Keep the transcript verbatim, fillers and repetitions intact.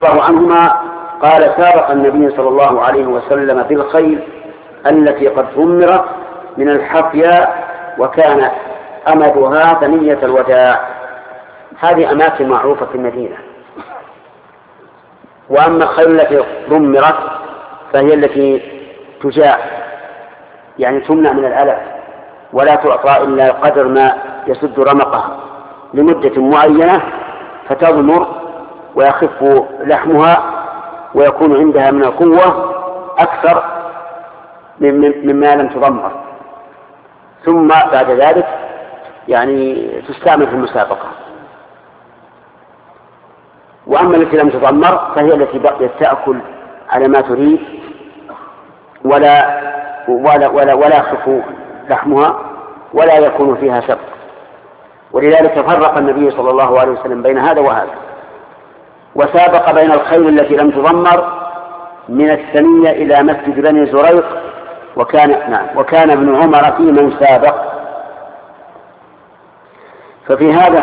الله عنهما قال سابق النبي صلى الله عليه وسلم بالخيل التي قد ضمرت من الحفياء وكان أمدها ثنية الوداع. هذه أماكن معروفة في المدينة. وأما الخيل التي ضمرت فهي التي تجاع، يعني تمنع من الألف ولا تعطى إلا قدر ما يسد رمقها لمدة معينة فتضمر ويخف لحمها ويكون عندها من القوة أكثر مما لم تضمر، ثم بعد ذلك يعني تستعمل في المسابقة. وأما التي لم تضمر فهي التي بقيت تأكل على ما تريد ولا ولا ولا, ولا يخف لحمها ولا يكون فيها سبق. ولذلك فرق النبي صلى الله عليه وسلم بين هذا وهذا، وسابق بين الخيل التي لم تضمر من الثنية إلى مسجد بني زريق، وكان نعم وكان ابن عمر في من سابق. ففي هذا